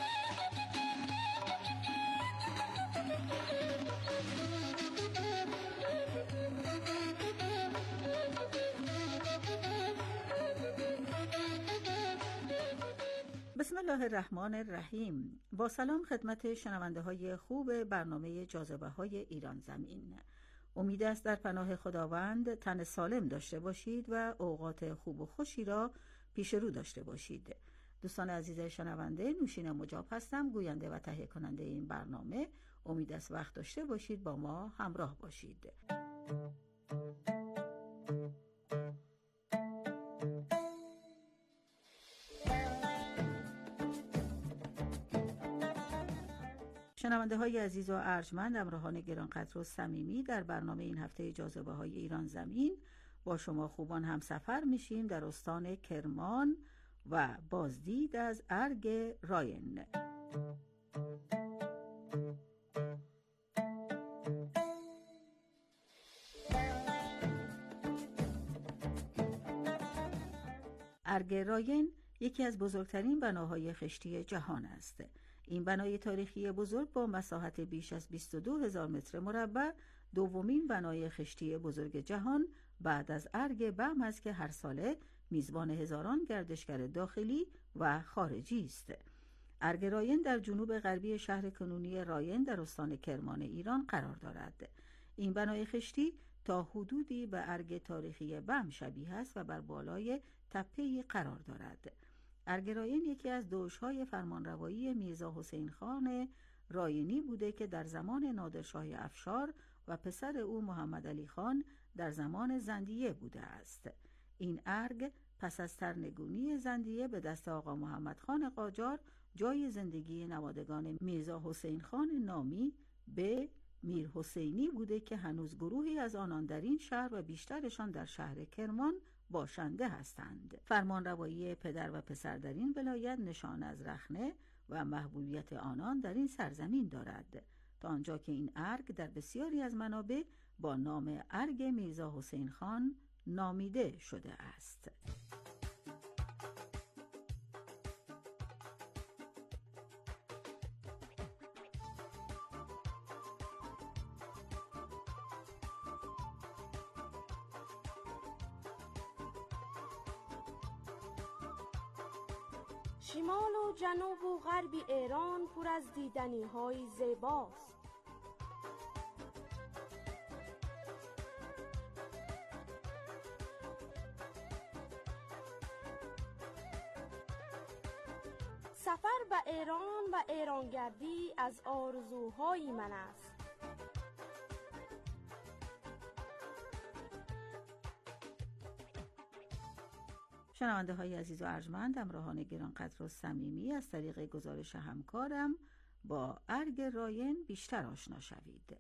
بسم الله الرحمن الرحیم. با سلام خدمت شنونده های خوب برنامه جاذبه های ایران زمین. امید است در پناه خداوند تن سالم داشته باشید و اوقات خوب و خوشی را پیش رو داشته باشید. دوستان عزیز شنونده، نوشین مجاب هستم، گوینده و تهیه کننده این برنامه. امید است وقت داشته باشید، با ما همراه باشید. شنونده های عزیز و ارجمند، همراهان گرانقدر و صمیمی، در برنامه این هفته جاذبه های ایران زمین با شما خوبان هم سفر میشیم در استان کرمان و بازدید از ارگ راین. ارگ راین یکی از بزرگترین بناهای خشتی جهان است. این بنای تاریخی بزرگ با مساحت بیش از 22,000 متر مربع دومین بنای خشتی بزرگ جهان بعد از ارگ بم است که هر ساله میزبان هزاران گردشگر داخلی و خارجی است. ارگ راین در جنوب غربی شهر کنونی راین در استان کرمان ایران قرار دارد. این بنای خشتی تا حدودی به ارگ تاریخی بم شبیه است و بر بالای تپه‌ای قرار دارد. ارگ راین یکی از دوش‌های فرمانروایی میرزا حسین خان راینی بوده که در زمان نادرشاه افشار و پسر او محمد علی خان در زمان زندیه بوده است. این ارگ پس از سرنگونی زندیه به دست آقا محمد خان قاجار جای زندگی نوادگان میرزا حسین خان نامی به میر حسینی بوده که هنوز گروهی از آنان در این شهر و بیشترشان در شهر کرمان باشنده هستند. فرمانروایی پدر و پسر در این ولایت نشان از رخنه و محبوبیت آنان در این سرزمین دارد، تا آنجا که این ارگ در بسیاری از منابع با نام ارگ میرزا حسین خان نامیده شده است. شمال و جنوب و غرب ایران پر از دیدنی‌های زیباست. سفر به ایران و ایرانگردی از آرزوهای من است. شنونده های عزیز و ارجمند، همراهان گرانقدر و صمیمی، از طریق گزارش همکارم با ارگ راین بیشتر آشنا شوید.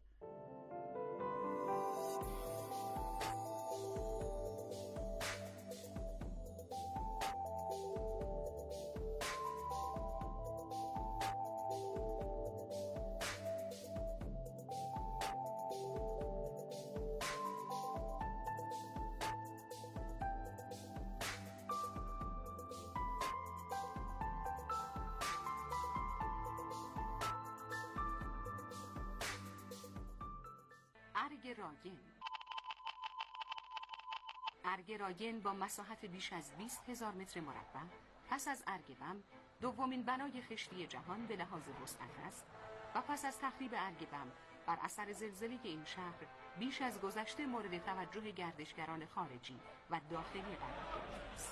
ارگ راین با مساحت بیش از 20,000 متر مربع پس از ارگ بم دومین بنای خشتی جهان به لحاظ وسعت است و پس از تخریب ارگ بم بر اثر زلزله این شهر بیش از گذشته مورد توجه گردشگران خارجی و داخلی قرار گرفته است.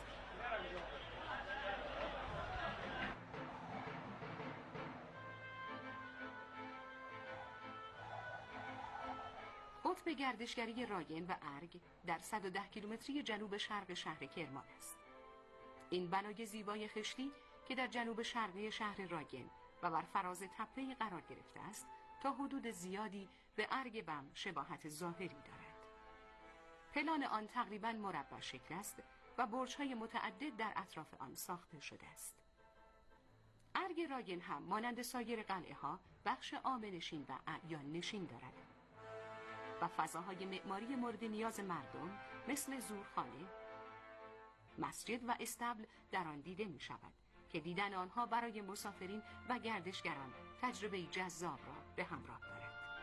قطب گردشگری راین و ارگ در 110 کیلومتری جنوب شرق شهر کرمان است. این بنای زیبای خشتی که در جنوب شرقی شهر راین و بر فراز تپه‌ای قرار گرفته است تا حدود زیادی به ارگ بم شباهت ظاهری دارد. پلان آن تقریباً مربع شکل است و برج‌های متعدد در اطراف آن ساخته شده است. ارگ راین هم مانند سایر قلعه‌ها بخش عامه‌نشین و اعیان نشین دارد و فضاهای معماری مورد نیاز مردم مثل زورخانه، مسجد و استبل در آن دیده می شود که دیدن آنها برای مسافرین و گردشگران تجربه جذاب را به همراه دارد.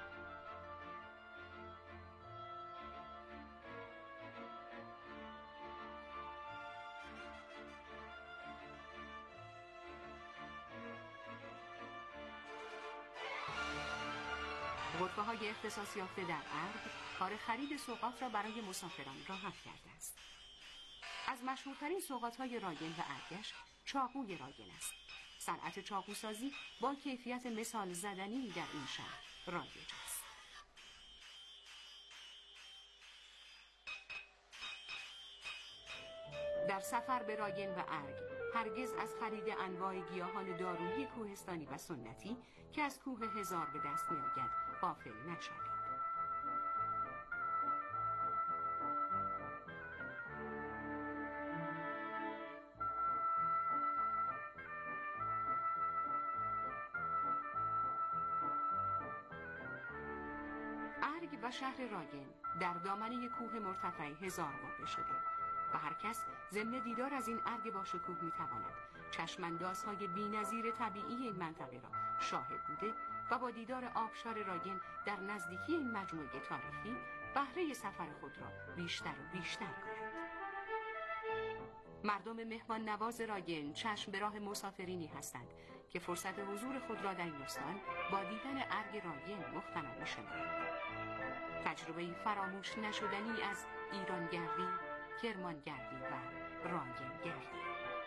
غرفه‌های اختصاص یافته در ارگ کار خرید سوغات را برای مسافران راحت کرده است. از مشهورترین سوغات‌های راین و ارگش چاقوی راین است. صنعت چاقوسازی با کیفیت مثال زدنی در این شهر رایج است. در سفر به راین و ارگ هرگز از خرید انواع گیاهان دارویی کوهستانی و سنتی که از کوه هزار به دست می‌آید غافل نشوید. ارگ و شهر راین در دامنه کوه مرتفع هزار واقع شده و هر کس ضمن دیدار از این ارگ با شکوه می‌تواند چشم‌اندازهای بی‌نظیر طبیعی این منطقه را شاهد بوده و با دیدار آبشار راین در نزدیکی این مجموعه تاریخی بهره سفر خود را بیشتر و بیشتر کند. مردم مهمان نواز راین چشم به راه مسافرینی هستند که فرصت حضور خود را در این استان با دیدن ارگ راین مغتنم می‌شمارند. تجربه فراموش نشدنی از ایرانگردی، کرمانگردی و راینگردی.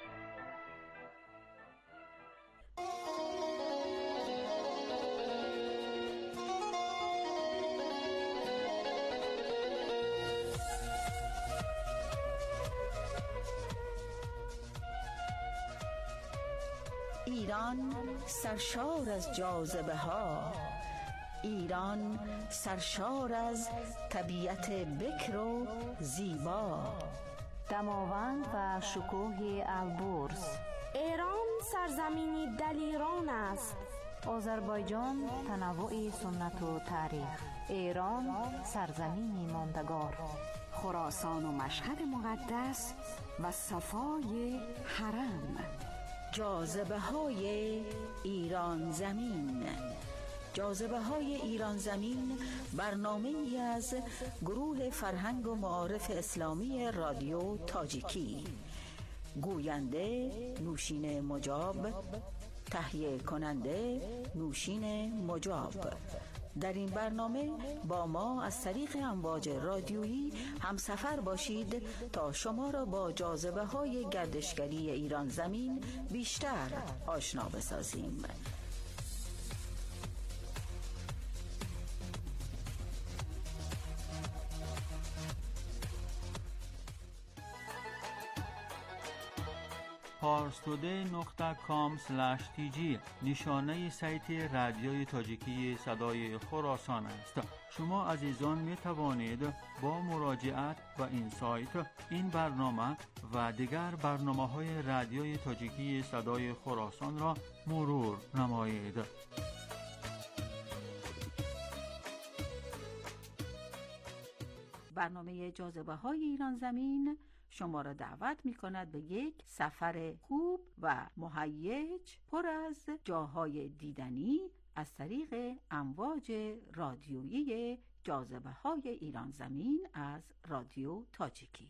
ایران سرشار از جاذبه ها، ایران سرشار از طبیعت بکر و زیبا، دماوند و شکوه البرز. ایران سرزمینی دلیران است. آذربایجان تنوع سنت و تاریخ. ایران سرزمینی ماندگار. خراسان و مشهد مقدس و صفای حرم. جاذبه های ایران زمین. جاذبه های ایران زمین برنامه ای از گروه فرهنگ و معارف اسلامی رادیو تاجیکی. گوینده نوشین مجاب، تهیه کننده نوشین مجاب. در این برنامه با ما از طریق امواج رادیویی همسفر باشید تا شما را با جاذبه های گردشگری ایران زمین بیشتر آشنا بسازیم. parstoday.com/tg نشانه سایت رادیوی تاجیکی صدای خراسان است. شما عزیزان می توانید با مراجعت و این سایت این برنامه و دیگر برنامه‌های رادیوی تاجیکی صدای خراسان را مرور نمایید. برنامه جاذبه های ایران زمین شما را دعوت می کند به یک سفر خوب و مهیج پر از جاهای دیدنی از طریق امواج رادیویی جاذبه های ایران زمین از رادیو تاجیکی.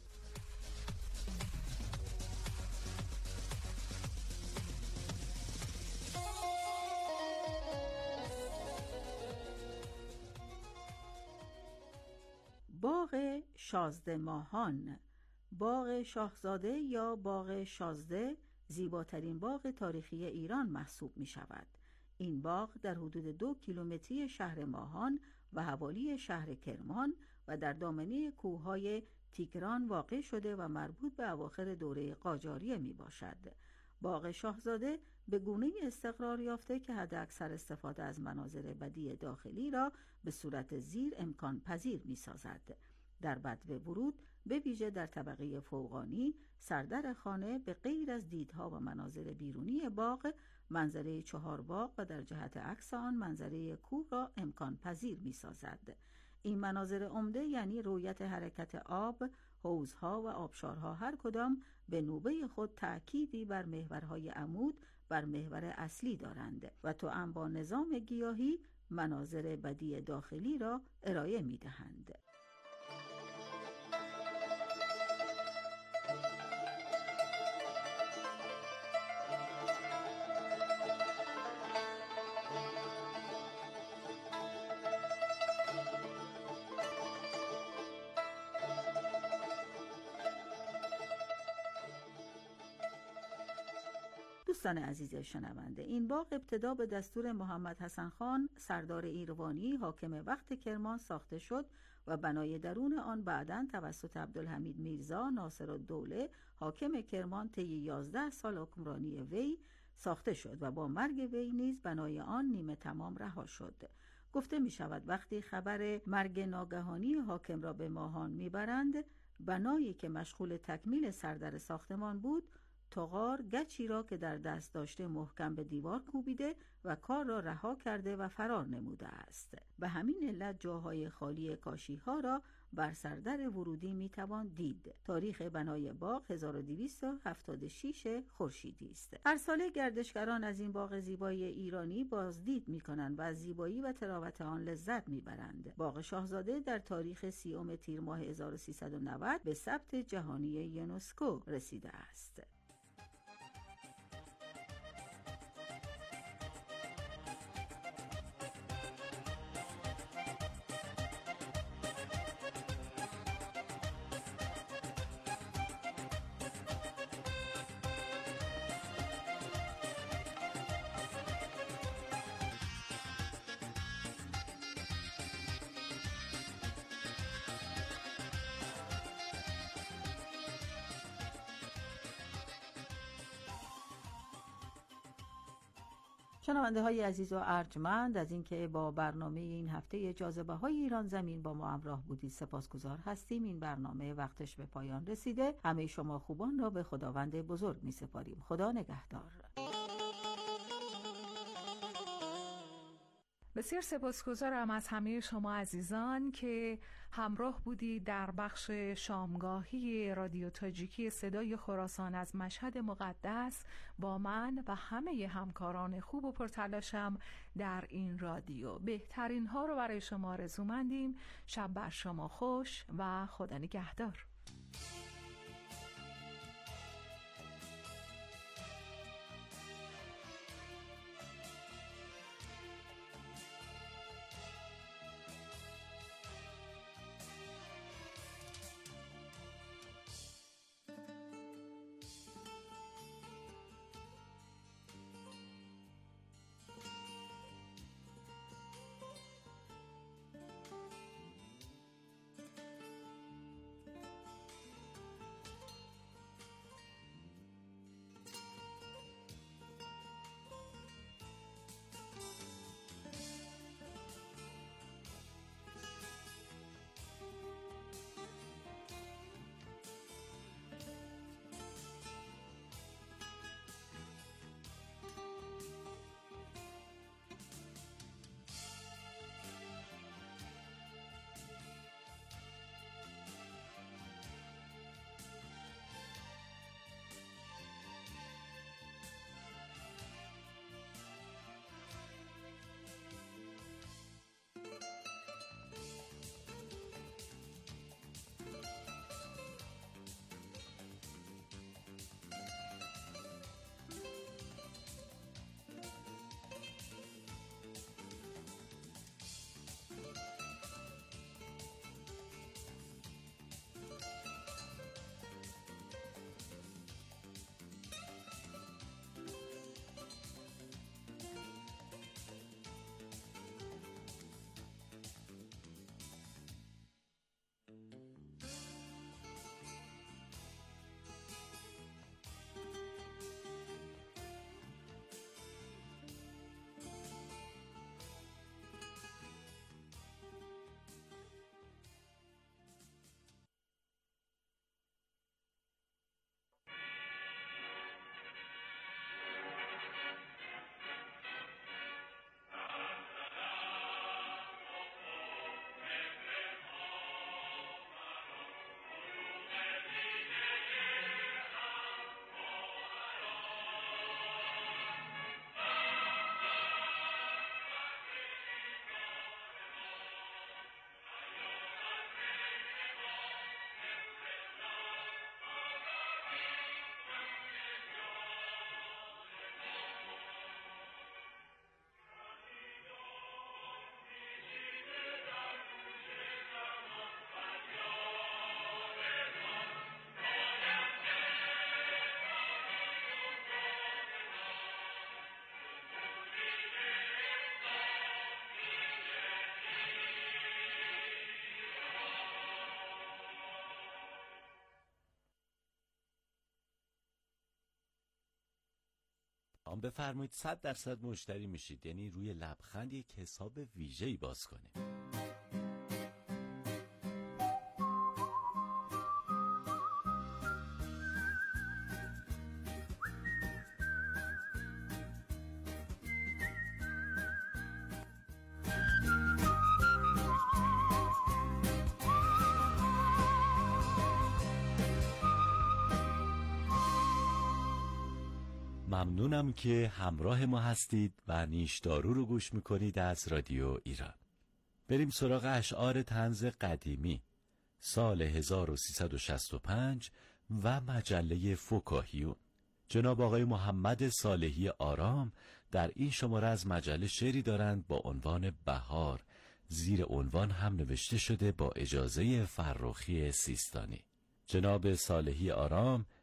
باغ شازده ماهان. باغ شاهزاده یا باغ شازده زیباترین باغ تاریخی ایران محسوب می شود. این باغ در حدود 2 کیلومتری شهر ماهان و حوالی شهر کرمان و در دامنه کوههای تیگران واقع شده و مربوط به اواخر دوره قاجاریه می باشد. باغ شاهزاده به گونه‌ای استقرار یافته که حداکثر استفاده از مناظر بدیع داخلی را به صورت زیر امکان پذیر می سازد. در بدو ورود به ویژه در طبقه فوقانی سردر خانه به غیر از دیدها و مناظر بیرونی باغ، منظره 4 باغ و در جهت عکس آن منظره کوه را امکان پذیر می سازد. این مناظر عمده یعنی رویت حرکت آب، حوضها و آبشارها هر کدام به نوبه خود تأکیدی بر محورهای عمود بر محور اصلی دارند و توأم با نظام گیاهی مناظر بدیع داخلی را ارائه می دهند. دوستان عزیز شنونده، این باغ ابتدا به دستور محمد حسن خان سردار ایروانی حاکم وقت کرمان ساخته شد و بنای درون آن بعداً توسط عبدالحمید میرزا ناصرالدوله حاکم کرمان طی 11 سال حکمرانی وی ساخته شد و با مرگ وی نیز بنای آن نیمه تمام رها شد. گفته می شود وقتی خبر مرگ ناگهانی حاکم را به ماهان می برند، بنایی که مشغول تکمیل سردر ساختمان بود طغار گچی را که در دست داشته محکم به دیوار کوبیده و کار را رها کرده و فرار نموده است. به همین علت جاهای خالی کاشی‌ها را بر سردر ورودی میتوان دید. تاریخ بنای باغ 1276 خورشیدی است. هر ساله گردشگران از این باغ زیبای ایرانی بازدید میکنند و از زیبایی و تراوت آن لذت میبرند. باغ شاهزاده در تاریخ 30 تیر ماه 1390 به ثبت جهانی یونسکو رسیده است. شنونده های عزیز و ارجمند از اینکه با برنامه این هفته جاذبه های ایران زمین با ما همراه بودید سپاسگزار هستیم. این برنامه وقتش به پایان رسیده. همه شما خوبان را به خداوند بزرگ می سپاریم. خدا نگهدار. بسیار سپاسگزارم از همه شما عزیزان که همراه بودید در بخش شامگاهی رادیو تاجیکی صدای خراسان از مشهد مقدس با من و همه همکاران خوب و پرتلاشم در این رادیو. بهترین ها رو برای شما آرزومندیم. شب بر شما خوش و خدا نگهدار. بفرمایید 100% مشتری میشید، یعنی روی لبخند یک حساب ویژه‌ای باز کنید. ممنونم که همراه ما هستید و نیشدارو رو گوش میکنید از رادیو ایران. بریم سراغ اشعار طنز قدیمی سال 1365 و مجله فکاهیون. جناب آقای محمد صالحی آرام در این شماره از مجله شعری دارند با عنوان بهار. زیر عنوان هم نوشته شده با اجازه فرخی سیستانی. جناب صالحی آرام